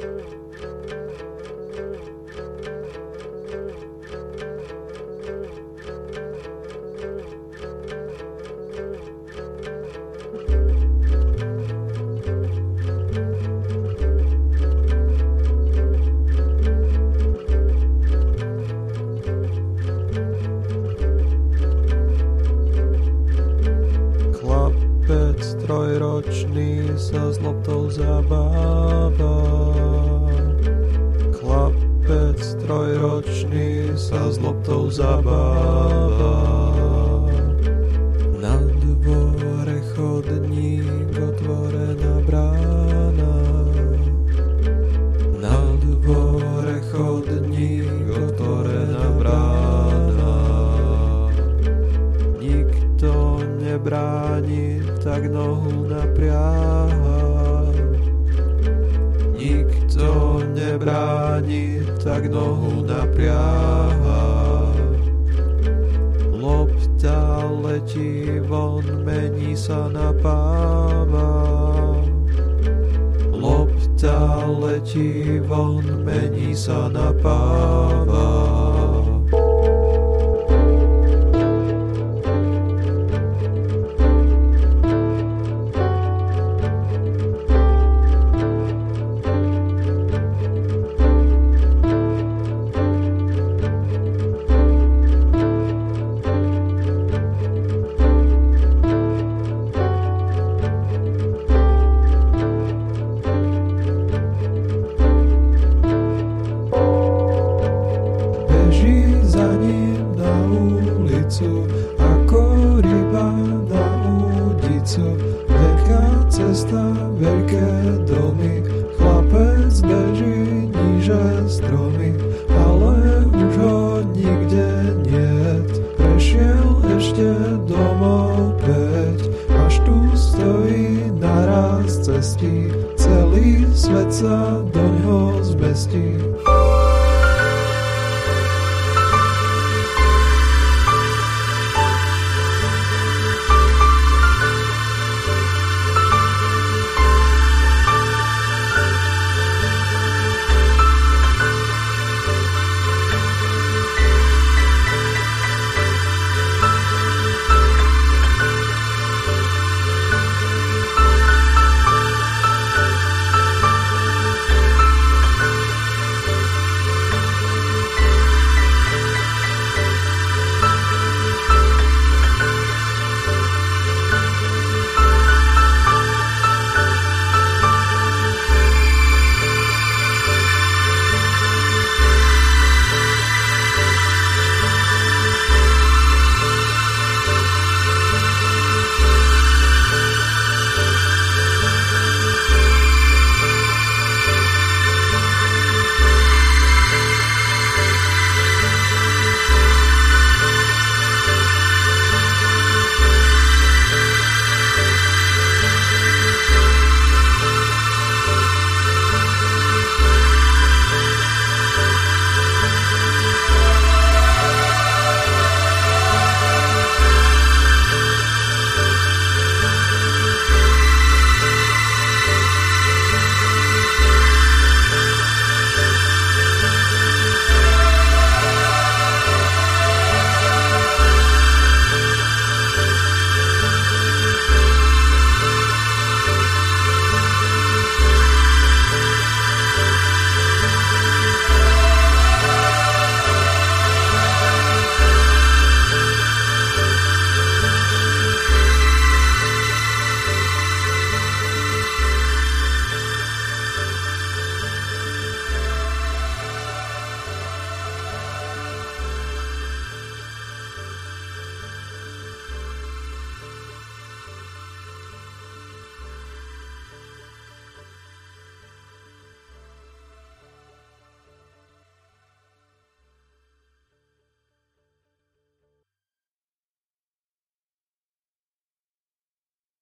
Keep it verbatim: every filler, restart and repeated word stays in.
Trojročný sa s loptou zabáva. Chlapec trojročný sa s loptou zabáva. Na dvore chodník, otvorená brána. Na dvore chodník, otvorená brána. Nikto nebráni, tak nohu napriaha. Nikto nebráni, tak nohu napriaha. Lopta letí von, mení sa na páva. Lopta letí von, mení sa na páva. Ako ryba na údicu, veľká cesta, veľké domy, chlapec beží níže stromy, ale už ho nikde niet. Prešiel ešte domov päť, až tu stojí naraz cestí, celý svet sa do ňoho zmestí.